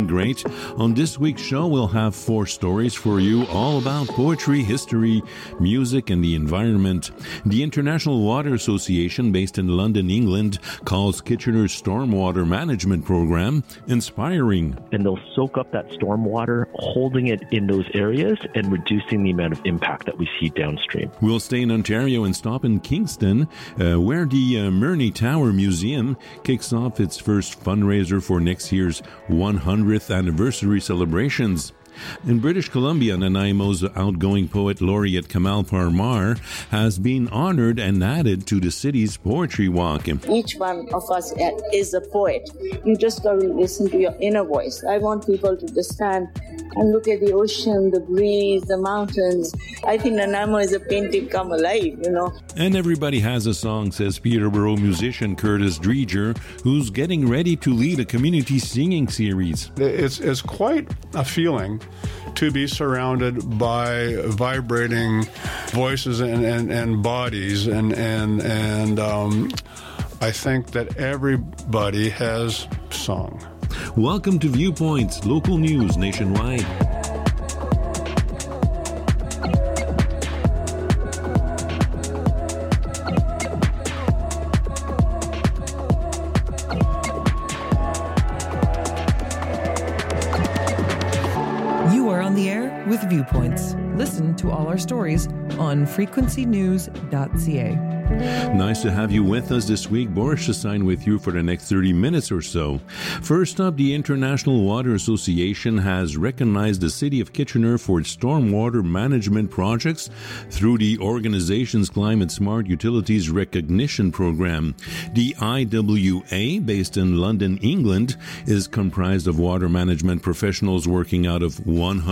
Great. On this week's show, we'll have 4 stories for you all about poetry, history, music, and the environment. The International Water Association, based in London, England, calls Kitchener's stormwater management program inspiring. And they'll soak up that stormwater, holding it in those areas and reducing the amount of impact that we see downstream. We'll stay in Ontario and stop in Kingston, where the Murney Tower Museum kicks off its first fundraiser for next year's 100th anniversary celebrations. In British Columbia, Nanaimo's outgoing poet laureate Kamal Parmar has been honored and added to the city's poetry walk. Each one of us is a poet. You just got to listen to your inner voice. I want people to just stand and look at the ocean, the breeze, the mountains. I think Nanaimo is a painting come alive, And everybody has a song, says Peterborough musician Curtis Dreger, who's getting ready to lead a community singing series. It's quite a feeling to be surrounded by vibrating voices and bodies, and I think that everybody has song. Welcome to Viewpoints, local news nationwide. With Viewpoints. Listen to all our stories on frequencynews.ca. Nice to have you with us this week. Boris Chassagne with you for the next 30 minutes or so. First up, the International Water Association has recognized the City of Kitchener for its stormwater management projects through the organization's Climate Smart Utilities Recognition Program. The IWA, based in London, England, is comprised of water management professionals working out of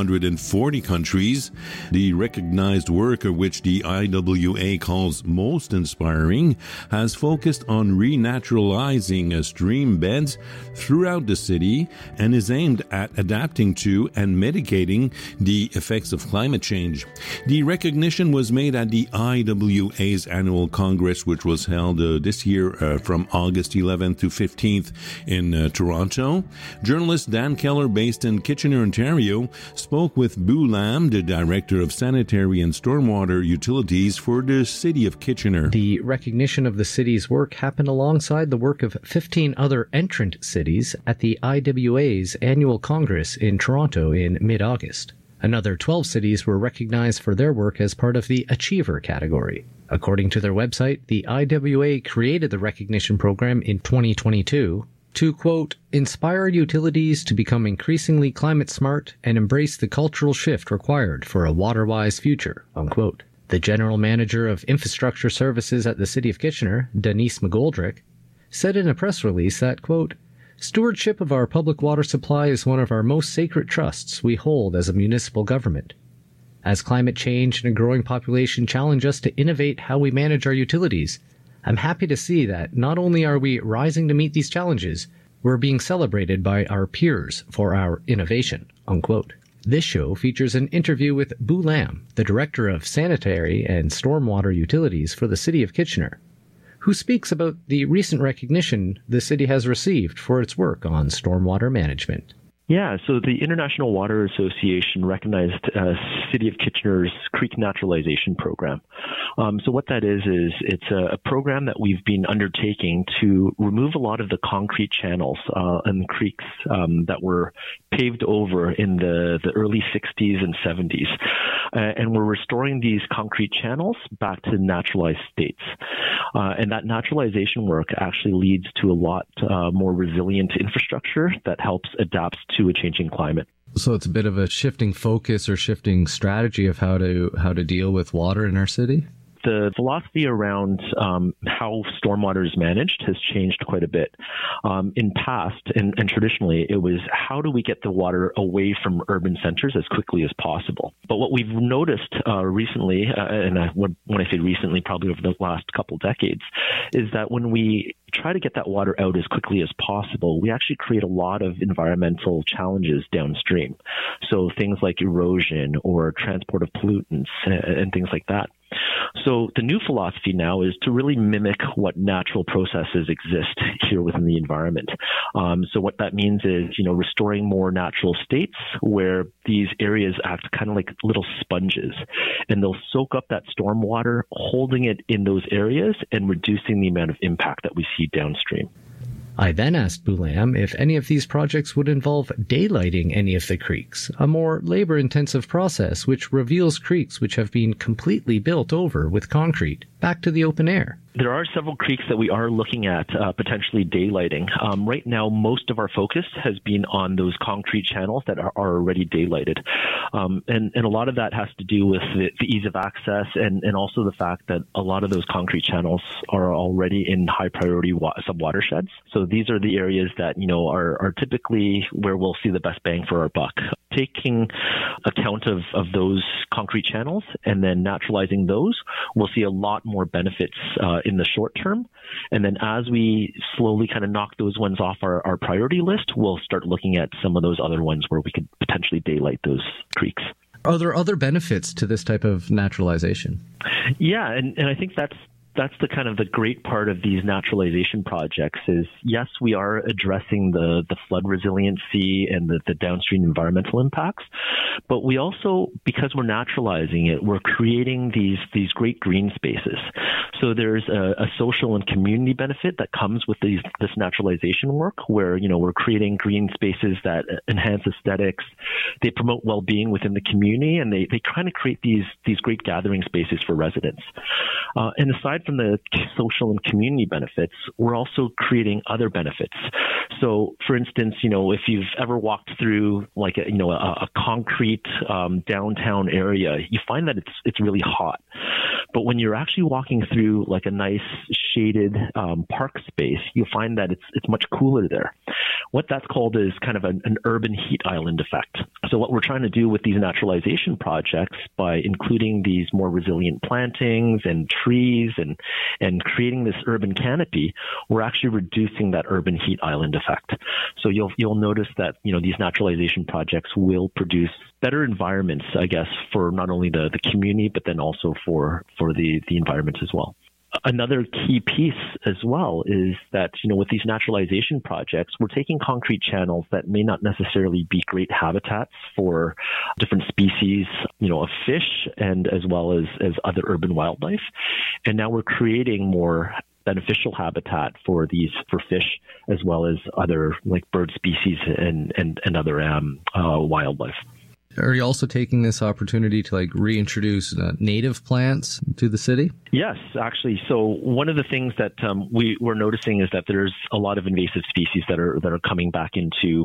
140 countries. The recognized work, which the IWA calls most inspiring, has focused on renaturalizing stream beds throughout the city and is aimed at adapting to and mitigating the effects of climate change. The recognition was made at the IWA's annual Congress, which was held this year from August 11th to 15th in Toronto. Journalist Dan Keller, based in Kitchener, Ontario, spoke with Boo Lam, the Director of Sanitary and Stormwater Utilities for the City of Kitchener. The recognition of the city's work happened alongside the work of 15 other entrant cities at the IWA's annual Congress in Toronto in mid-August. Another 12 cities were recognized for their work as part of the Achiever category. According to their website, the IWA created the recognition program in 2022 to, quote, inspire utilities to become increasingly climate smart and embrace the cultural shift required for a water-wise future, unquote. The General Manager of Infrastructure Services at the City of Kitchener, Denise McGoldrick, said in a press release that, quote, stewardship of our public water supply is one of our most sacred trusts we hold as a municipal government. As climate change and a growing population challenge us to innovate how we manage our utilities, I'm happy to see that not only are we rising to meet these challenges, we're being celebrated by our peers for our innovation, unquote. This show features an interview with Boo Lam, the Director of Sanitary and Stormwater Utilities for the City of Kitchener, who speaks about the recent recognition the city has received for its work on stormwater management. Yeah, so the International Water Association recognized City of Kitchener's Creek Naturalization Program. So what that is it's a program that we've been undertaking to remove a lot of the concrete channels and creeks that were paved over in the early 60s and 70s. And we're restoring these concrete channels back to naturalized states. And that naturalization work actually leads to a lot more resilient infrastructure that helps adapt to a changing climate. So it's a bit of a shifting focus or shifting strategy of how to deal with water in our city? The philosophy around how stormwater is managed has changed quite a bit. In past and traditionally, it was how do we get the water away from urban centers as quickly as possible? But what we've noticed recently, when I say recently, probably over the last couple decades, is that when we try to get that water out as quickly as possible, we actually create a lot of environmental challenges downstream. So things like erosion or transport of pollutants and things like that. So the new philosophy now is to really mimic what natural processes exist here within the environment. So what that means is, restoring more natural states where these areas act kind of like little sponges, and they'll soak up that storm water, holding it in those areas and reducing the amount of impact that we see downstream. I then asked Boulame if any of these projects would involve daylighting any of the creeks, a more labor-intensive process which reveals creeks which have been completely built over with concrete back to the open air. There are several creeks that we are looking at potentially daylighting. Right now, most of our focus has been on those concrete channels that are already daylighted. And a lot of that has to do with the ease of access and also the fact that a lot of those concrete channels are already in high priority sub-watersheds. So these are the areas that, are typically where we'll see the best bang for our buck. Taking account of those concrete channels and then naturalizing those, we'll see a lot more benefits in the short term. And then as we slowly kind of knock those ones off our priority list, we'll start looking at some of those other ones where we could potentially daylight those creeks. Are there other benefits to this type of naturalization? Yeah, and I think that's the kind of the great part of these naturalization projects is, yes, we are addressing the flood resiliency and the downstream environmental impacts, but we also, because we're naturalizing it, we're creating these great green spaces. So there's a social and community benefit that comes with this naturalization work where, we're creating green spaces that enhance aesthetics. They promote well-being within the community, and they kind of create these great gathering spaces for residents. And aside from the social and community benefits, we're also creating other benefits. So, for instance, if you've ever walked through like a concrete downtown area, you find that it's really hot. But when you're actually walking through like a nice shaded park space, you find that it's much cooler there. What that's called is kind of an urban heat island effect. So what we're trying to do with these naturalization projects, by including these more resilient plantings and trees and creating this urban canopy, we're actually reducing that urban heat island effect. So you'll notice that these naturalization projects will produce better environments, I guess, for not only the community but then also for the environment as well. Another key piece as well is that, with these naturalization projects, we're taking concrete channels that may not necessarily be great habitats for different species, of fish and as well as other urban wildlife. And now we're creating more beneficial habitat for fish as well as other like bird species and other wildlife. Are you also taking this opportunity to reintroduce native plants to the city? Yes, actually. So one of the things that we're noticing is that there's a lot of invasive species that are coming back into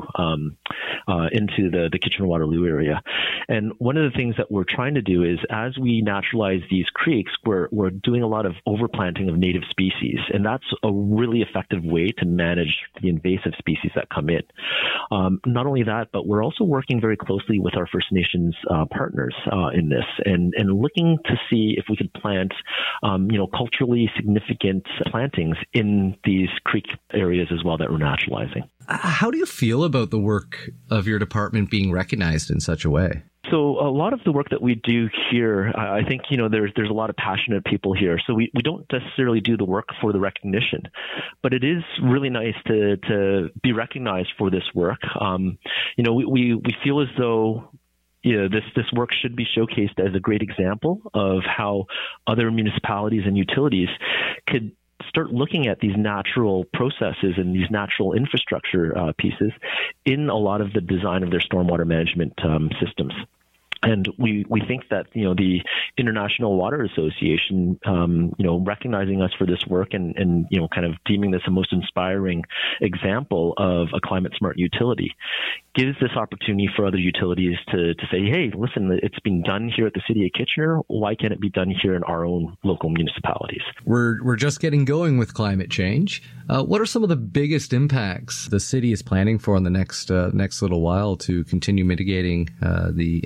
the Kitchener-Waterloo area. And one of the things that we're trying to do is, as we naturalize these creeks, we're doing a lot of overplanting of native species, and that's a really effective way to manage the invasive species that come in. Not only that, but we're also working very closely with our First Nations partners in this, and looking to see if we could plant, culturally significant plantings in these creek areas as well that we're naturalizing. How do you feel about the work of your department being recognized in such a way? So a lot of the work that we do here, I think, there's a lot of passionate people here. So we don't necessarily do the work for the recognition, but it is really nice to be recognized for this work. We feel as though this work should be showcased as a great example of how other municipalities and utilities could start looking at these natural processes and these natural infrastructure pieces in a lot of the design of their stormwater management systems. And we think that, the International Water Association, recognizing us for this work and kind of deeming this a most inspiring example of a climate smart utility gives this opportunity for other utilities to say, hey, listen, it's been done here at the City of Kitchener. Why can't it be done here in our own local municipalities? We're just getting going with climate change. What are some of the biggest impacts the city is planning for in the next little while to continue mitigating the impacts of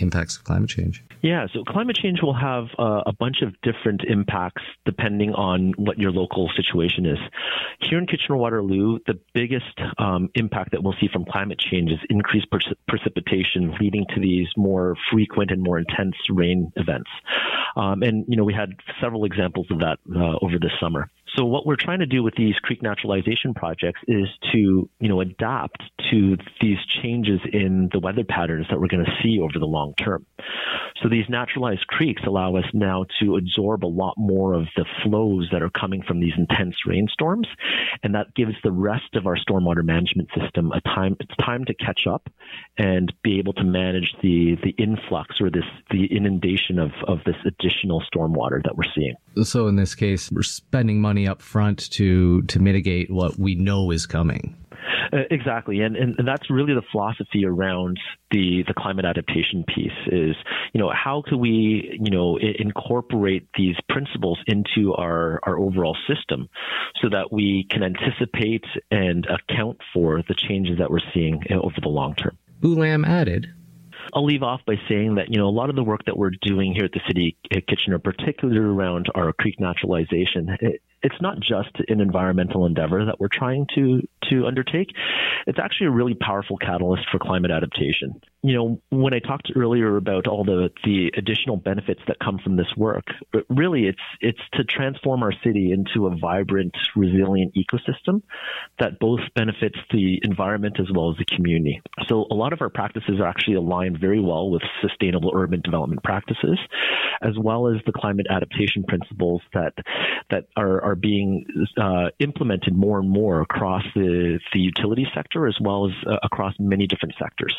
climate change? Yeah, so climate change will have a bunch of different impacts depending on what your local situation is. Here in Kitchener-Waterloo, the biggest impact that we'll see from climate change is increased precipitation, leading to these more frequent and more intense rain events. And, we had several examples of that over the summer. So what we're trying to do with these creek naturalization projects is to, adapt to these changes in the weather patterns that we're going to see over the long term. So these naturalized creeks allow us now to absorb a lot more of the flows that are coming from these intense rainstorms, and that gives the rest of our stormwater management system it's time to catch up and be able to manage the influx or the inundation of this additional stormwater that we're seeing. So in this case, we're spending money up front to mitigate what we know is coming. Exactly. And that's really the philosophy around the climate adaptation piece is, how can we, incorporate these principles into our overall system so that we can anticipate and account for the changes that we're seeing over the long term. Bhulam added, I'll leave off by saying that, a lot of the work that we're doing here at the City of Kitchener, particularly around our creek naturalization, it's not just an environmental endeavor that we're trying to undertake. It's actually a really powerful catalyst for climate adaptation. When I talked earlier about all the additional benefits that come from this work, but really it's to transform our city into a vibrant, resilient ecosystem that both benefits the environment as well as the community. So a lot of our practices are actually aligned very well with sustainable urban development practices, as well as the climate adaptation principles that are being implemented more and more across the utility sector as well as across many different sectors.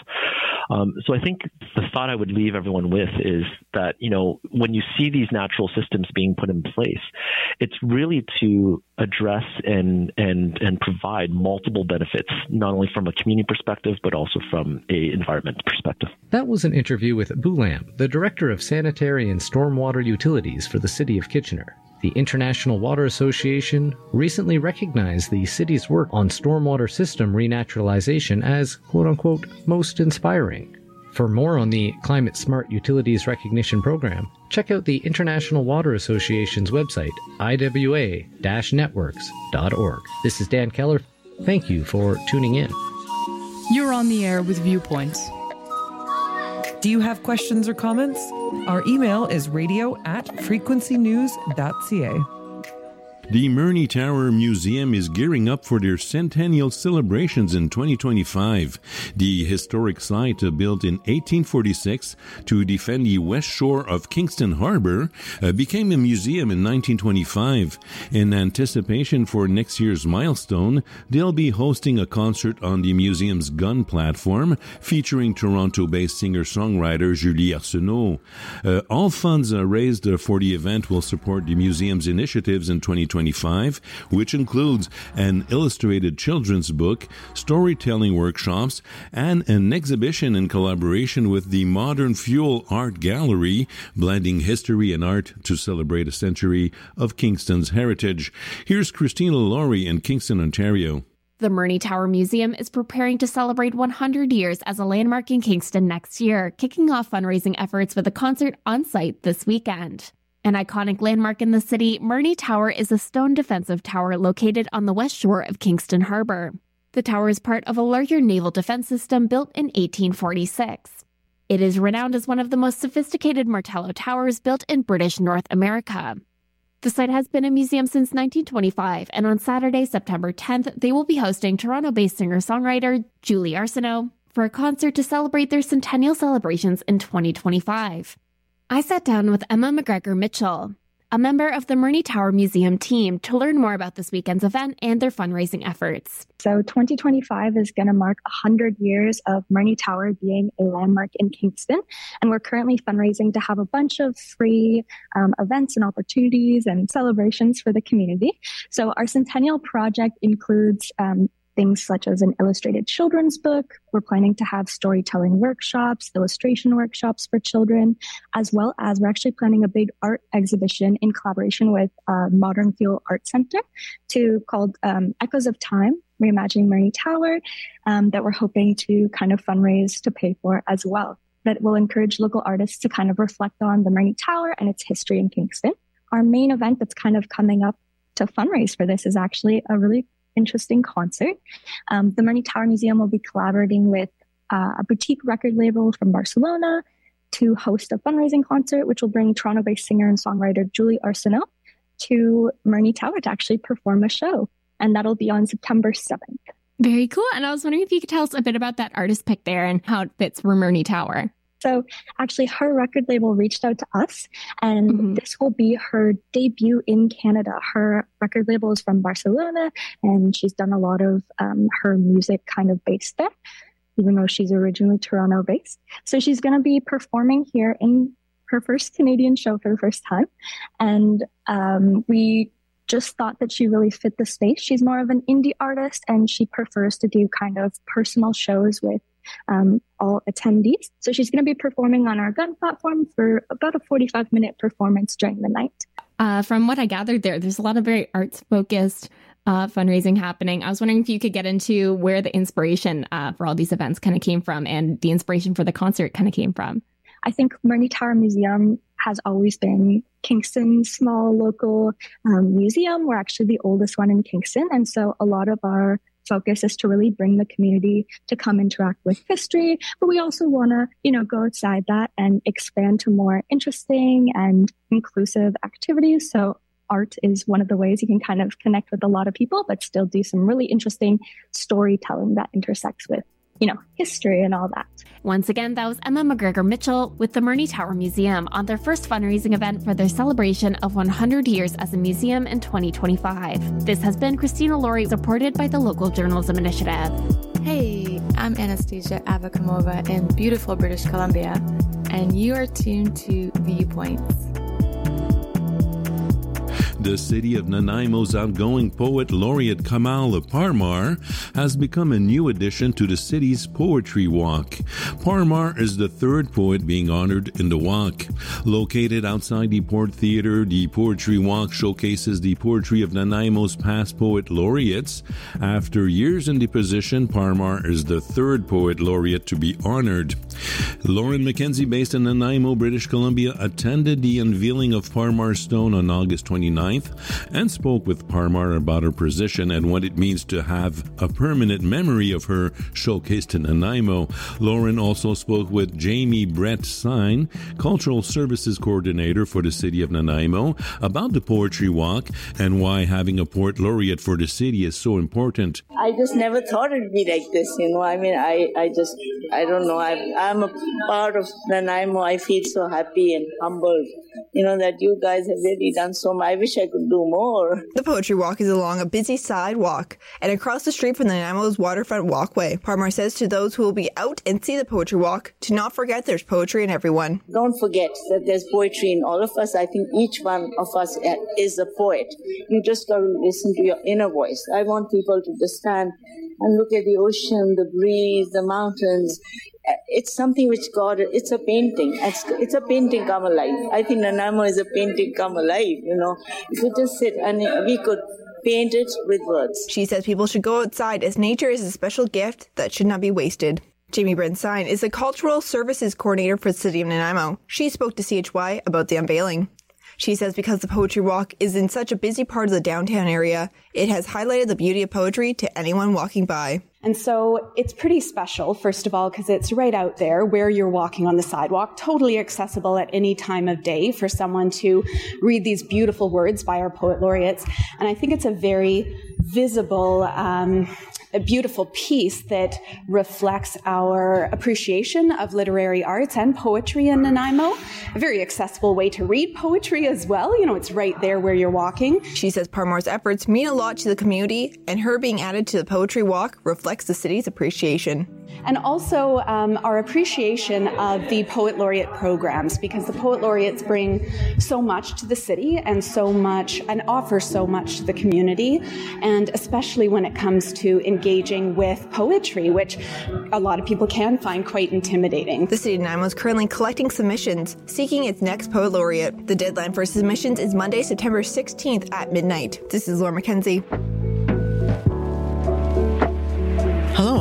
So I think the thought I would leave everyone with is that, when you see these natural systems being put in place, it's really to address and provide multiple benefits, not only from a community perspective, but also from a environmental perspective. That was an interview with Bhulam, the Director of Sanitary and Stormwater Utilities for the City of Kitchener. The International Water Association recently recognized the city's work on stormwater system renaturalization as, quote-unquote, most inspiring. For more on the Climate Smart Utilities Recognition Program, check out the International Water Association's website, iwa-networks.org. This is Dan Keller. Thank you for tuning in. You're on the air with Viewpoints. Do you have questions or comments? Our email is radio@frequencynews.ca. The Murney Tower Museum is gearing up for their centennial celebrations in 2025. The historic site, built in 1846 to defend the west shore of Kingston Harbor, became a museum in 1925. In anticipation for next year's milestone, they'll be hosting a concert on the museum's gun platform featuring Toronto-based singer-songwriter Julie Arsenault. All funds raised for the event will support the museum's initiatives in 2025, which includes an illustrated children's book, storytelling workshops, and an exhibition in collaboration with the Modern Fuel Art Gallery, blending history and art to celebrate a century of Kingston's heritage. Here's Christina Laurie in Kingston, Ontario. The Murney Tower Museum is preparing to celebrate 100 years as a landmark in Kingston next year, kicking off fundraising efforts with a concert on site this weekend. An iconic landmark in the city, Murney Tower is a stone defensive tower located on the west shore of Kingston Harbor. The tower is part of a larger naval defense system built in 1846. It is renowned as one of the most sophisticated Martello towers built in British North America. The site has been a museum since 1925, and on Saturday, September 10th, they will be hosting Toronto-based singer-songwriter Julie Arsenault for a concert to celebrate their centennial celebrations in 2025. I sat down with Emma McGregor Mitchell, a member of the Murney Tower Museum team, to learn more about this weekend's event and their fundraising efforts. So 2025 is going to mark 100 years of Murney Tower being a landmark in Kingston, and we're currently fundraising to have a bunch of free events and opportunities and celebrations for the community. So our centennial project includes things such as an illustrated children's book. We're planning to have storytelling workshops, illustration workshops for children, as well as we're actually planning a big art exhibition in collaboration with Modern Fuel Art Center called Echoes of Time, Reimagining Murney Tower, that we're hoping to kind of fundraise to pay for as well. that will encourage local artists to kind of reflect on the Murney Tower and its history in Kingston. Our main event that's kind of coming up to fundraise for this is actually a really interesting concert. The Murney Tower Museum will be collaborating with a boutique record label from Barcelona to host a fundraising concert, which will bring Toronto-based singer and songwriter Julie Arsenault to Murney Tower to actually perform a show. And that'll be on September 7th. Very cool. And I was wondering if you could tell us a bit about that artist pick there and how it fits for Murney Tower. So actually her record label reached out to us, and this will be her debut in Canada. Her record label is from Barcelona, and she's done a lot of her music kind of based there, even though she's originally Toronto based. So she's going to be performing here in her first Canadian show for the first time. And we just thought that she really fit the space. She's more of an indie artist, and she prefers to do kind of personal shows with all attendees. So she's going to be performing on our gun platform for about a 45-minute performance during the night. From what I gathered there's a lot of very arts-focused fundraising happening. I was wondering if you could get into where the inspiration for all these events kind of came from and the inspiration for the concert kind of came from. I think Murney Tower Museum has always been Kingston's small local museum. We're actually the oldest one in Kingston. And so a lot of our focus is to really bring the community to come interact with history. But we also want to, go outside that and expand to more interesting and inclusive activities. So art is one of the ways you can kind of connect with a lot of people, but still do some really interesting storytelling that intersects with history and all that. Once again, that was Emma McGregor Mitchell with the Murney Tower Museum on their first fundraising event for their celebration of 100 years as a museum in 2025. This has been Christina Laurie, supported by the Local Journalism Initiative. Hey, I'm Anastasia Avakamova in beautiful British Columbia, and you are tuned to Viewpoints. The city of Nanaimo's outgoing poet laureate Kamal Parmar has become a new addition to the city's Poetry Walk. Parmar is the third poet being honored in the walk. Located outside the Port Theatre, the Poetry Walk showcases the poetry of Nanaimo's past poet laureates. After years in the position, Parmar is the third poet laureate to be honored. Lauren McKenzie, based in Nanaimo, British Columbia, attended the unveiling of Parmar's stone on August 29th and spoke with Parmar about her position and what it means to have a permanent memory of her showcased in Nanaimo. Lauren also spoke with Jamie Brett Sine, Cultural Services Coordinator for the city of Nanaimo, about the Poetry Walk and why having a poet laureate for the city is so important. I just never thought it'd be like this, I don't know. I'm a part of Nanaimo. I feel so happy and humbled, that you guys have really done so much. I wish I could do more. The Poetry Walk is along a busy sidewalk and across the street from Nanaimo's waterfront walkway. Parmar says to those who will be out and see the Poetry Walk to not forget there's poetry in everyone. Don't forget that there's poetry in all of us. I think each one of us is a poet. You just got to listen to your inner voice. I want people to just stand and look at the ocean, the breeze, the mountains. It's something which it's a painting. It's a painting come alive. I think Nanaimo is a painting come alive, If we just sit and we could paint it with words. She says people should go outside as nature is a special gift that should not be wasted. Jamie Brent-Sine is the Cultural Services Coordinator for the City of Nanaimo. She spoke to CHY about the unveiling. She says because the Poetry Walk is in such a busy part of the downtown area, it has highlighted the beauty of poetry to anyone walking by. And so it's pretty special, first of all, because it's right out there where you're walking on the sidewalk, totally accessible at any time of day for someone to read these beautiful words by our poet laureates. And I think it's a very visible, a beautiful piece that reflects our appreciation of literary arts and poetry in Nanaimo. A very accessible way to read poetry as well. It's right there where you're walking. She says Parmar's efforts mean a lot to the community, and her being added to the Poetry Walk reflects the city's appreciation. And also our appreciation of the Poet Laureate programs, because the Poet Laureates bring so much to the city and offer so much to the community, and especially when it comes to engaging with poetry, which a lot of people can find quite intimidating. The City of Nanaimo is currently collecting submissions, seeking its next Poet Laureate. The deadline for submissions is Monday, September 16th at midnight. This is Laura McKenzie. Hello,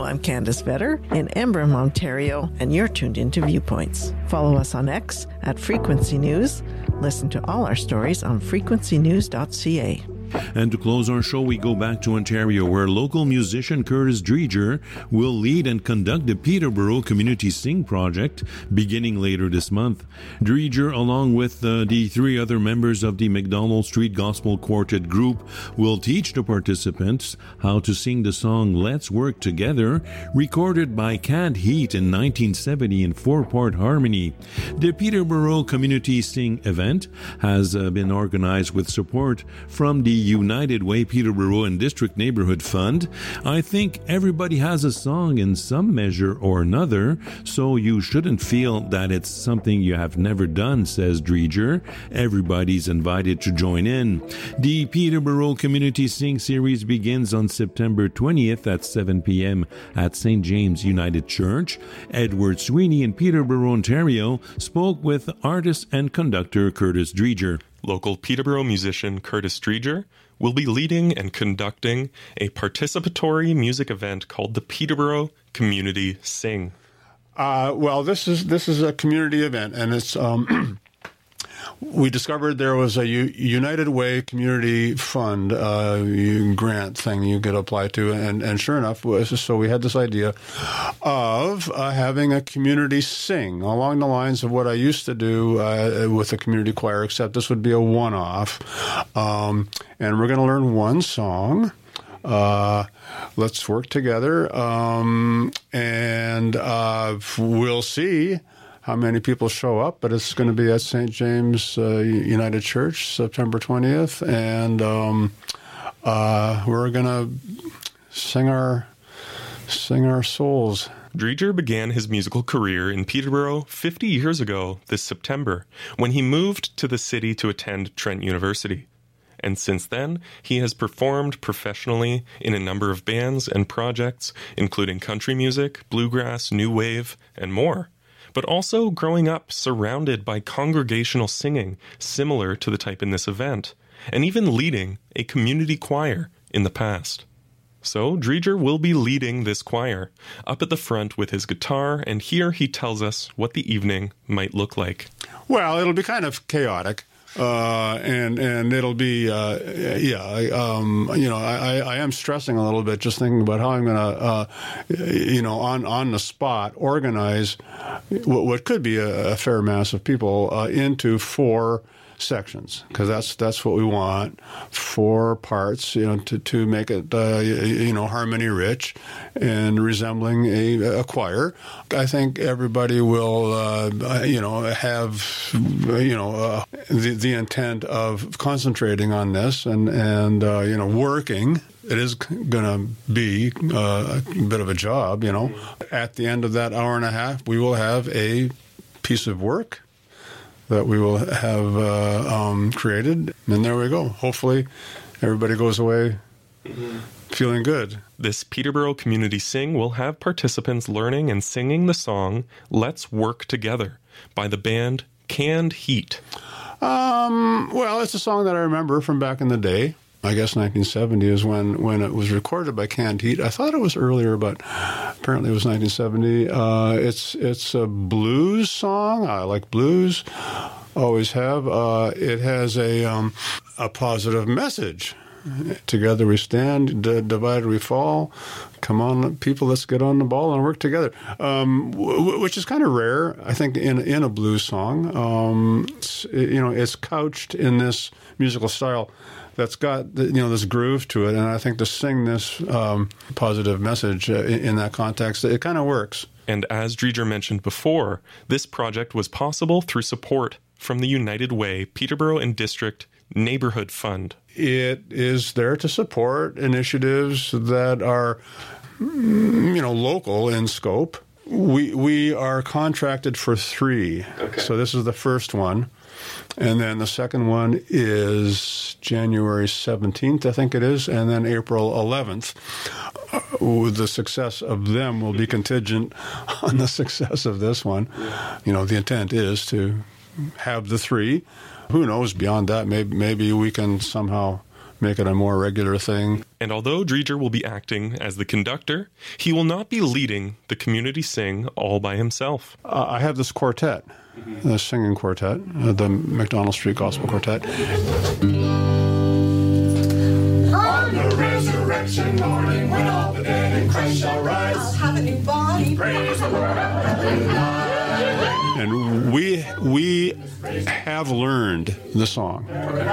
I'm Candace Vetter in Embrun, Ontario, and you're tuned into Viewpoints. Follow us on X at Frequency News. Listen to all our stories on frequencynews.ca. And to close our show, we go back to Ontario, where local musician Curtis Dreger will lead and conduct the Peterborough Community Sing project beginning later this month. Dreger, along with the three other members of the McDonald Street Gospel Quartet group, will teach the participants how to sing the song Let's Work Together, recorded by Canned Heat in 1970 in 4-part harmony. The Peterborough Community Sing event has been organized with support from the United Way Peterborough and District Neighborhood Fund. I think everybody has a song in some measure or another, so you shouldn't feel that it's something you have never done, says Dreger. Everybody's invited to join in. The Peterborough Community Sing series begins on September 20th at 7 p.m. at St. James United Church. Edward Sweeney in Peterborough, Ontario, spoke with artist and conductor Curtis Dreger. Local Peterborough musician Curtis Dreger will be leading and conducting a participatory music event called the Peterborough Community Sing. Well, this is a community event, and it's we discovered there was a United Way Community Fund grant thing you could apply to, and sure enough, so we had this idea of having a community sing along the lines of what I used to do with the community choir, except this would be a one-off. And we're going to learn one song. Let's work together, and we'll see how many people show up, but it's going to be at St. James United Church, September 20th, and we're going to sing our souls. Dreger began his musical career in Peterborough 50 years ago this September, when he moved to the city to attend Trent University. And since then, he has performed professionally in a number of bands and projects, including country music, bluegrass, new wave, and more. But also growing up surrounded by congregational singing similar to the type in this event, and even leading a community choir in the past. So Dreger will be leading this choir up at the front with his guitar, and here he tells us what the evening might look like. Well, it'll be kind of chaotic. And it'll be, I am stressing a little bit just thinking about how I'm going to, on the spot, organize what could be a fair mass of people into 4 sections, because that's what we want, 4 parts, to make it, harmony rich and resembling a choir. I think everybody will, have, the intent of concentrating on this and working. It is going to be a bit of a job, At the end of that hour and a half, we will have a piece of work that we will have created, and there we go. Hopefully, everybody goes away feeling good. This Peterborough Community Sing will have participants learning and singing the song Let's Work Together by the band Canned Heat. Well, it's a song that I remember from back in the day. I guess 1970 is when it was recorded by Canned Heat. I thought it was earlier, but apparently it was 1970. It's a blues song. I like blues, always have. It has a positive message. Together we stand, divided we fall. Come on, people, let's get on the ball and work together. Which is kind of rare, I think, in a blues song. It's couched in this musical style that's got this groove to it, and I think to sing this positive message in that context, it kind of works. And as Dreger mentioned before, this project was possible through support from the United Way Peterborough and District Neighborhood Fund. It is there to support initiatives that are, local in scope. We are contracted for 3, okay. So this is the first one. And then the second one is January 17th, I think it is, and then April 11th. The success of them will be contingent on the success of this one. The intent is to have the 3. Who knows, beyond that, maybe we can somehow make it a more regular thing. And although Dreger will be acting as the conductor, he will not be leading the community sing all by himself. I have this quartet, the singing quartet, the McDonald Street Gospel Quartet. On the resurrection morning, when all the dead in Christ shall rise, I'll have a new body. Praise the Lord. And we have learned the song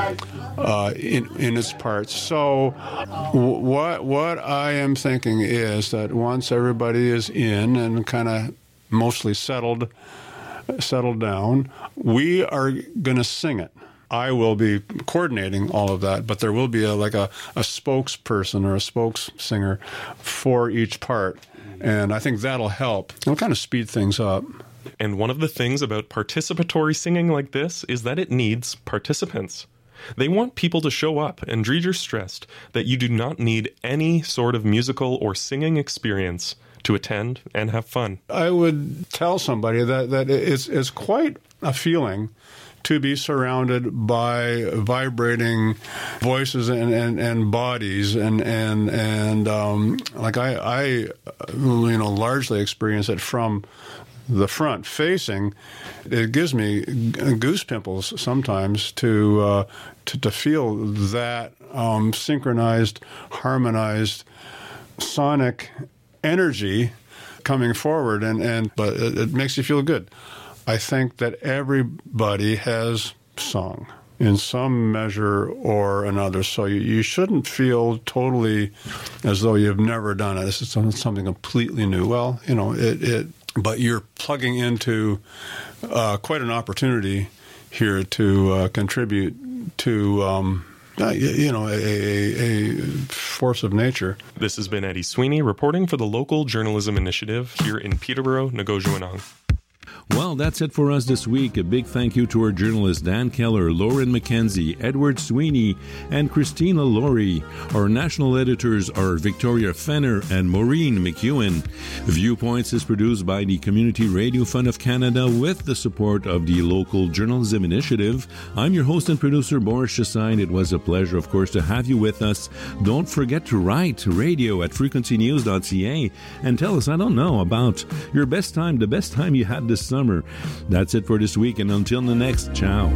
in its parts. So what I am thinking is that once everybody is in and kind of mostly settled down, we are going to sing it. I will be coordinating all of that, but there will be a spokesperson or a spokes singer for each part, and I think that'll help. It'll kind of speed things up. And one of the things about participatory singing like this is that it needs participants. They want people to show up, and Dreger stressed that you do not need any sort of musical or singing experience to attend and have fun. I would tell somebody that it's quite a feeling to be surrounded by vibrating voices and bodies and like I largely experience it from the front facing. It gives me goose pimples sometimes to feel that synchronized, harmonized, sonic energy coming forward, but it makes you feel good. I think that everybody has sung in some measure or another, so you shouldn't feel totally as though you've never done it. This is something completely new. Well, but you're plugging into quite an opportunity here to contribute to a force of nature. This has been Eddie Sweeney reporting for the Local Journalism Initiative here in Peterborough, Nagojawinong. Well, that's it for us this week. A big thank you to our journalists Dan Keller, Lauren McKenzie, Edward Sweeney, and Christina Laurie. Our national editors are Victoria Fenner and Maureen McEwen. Viewpoints is produced by the Community Radio Fund of Canada with the support of the Local Journalism Initiative. I'm your host and producer, Boris Chassain. It was a pleasure, of course, to have you with us. Don't forget to write radio@frequencynews.ca and tell us, about your best time, the best time you had this summer. That's it for this week, and until the next, ciao.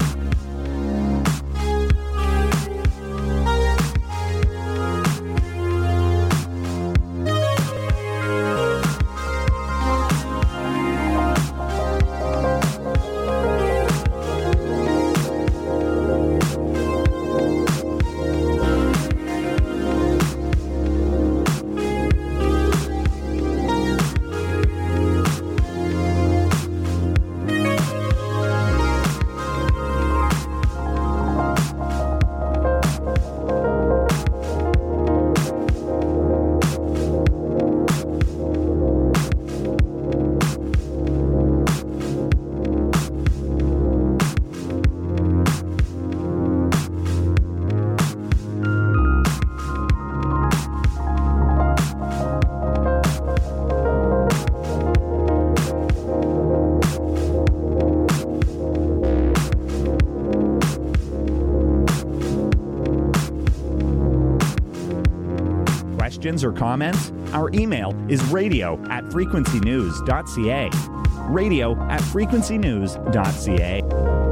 Or comments, our email is radio@frequencynews.ca. radio@frequencynews.ca.